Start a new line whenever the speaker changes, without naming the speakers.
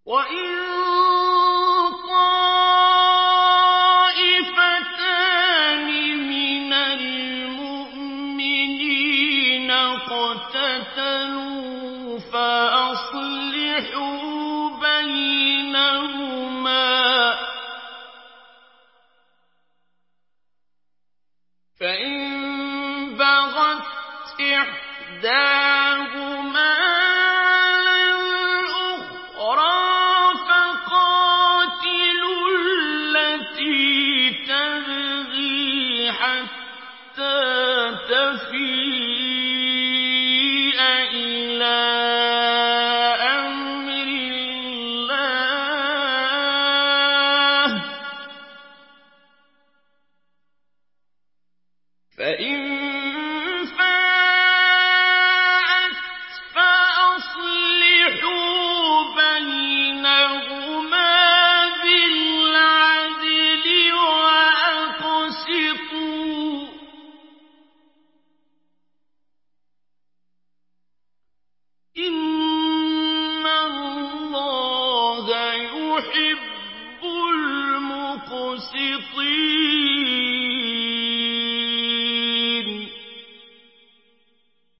وَإِن طَائِفَتَانِ مِنَ الْمُؤْمِنِينَ اقْتَتَلُوا فَأَصْلِحُوا بَيْنَهُمَا ۖ فَإِن بَغَتْ إِحْدَاهُمَا عَلَى الْأُخْرَىٰ فَقَاتِلُوا الَّتِي تَبْغِي حَتَّىٰ تَفِيءَ إِلَىٰ أَمْرِ اللَّهِ ۚ فَإِن فَاءَتْ فَأَصْلِحُوا بَيْنَهُمَا بِالْعَدْلِ وَأَقْسِطُوا ۖ إِنَّ اللَّهَ يُحِبُّ الْمُقْسِطِينَ.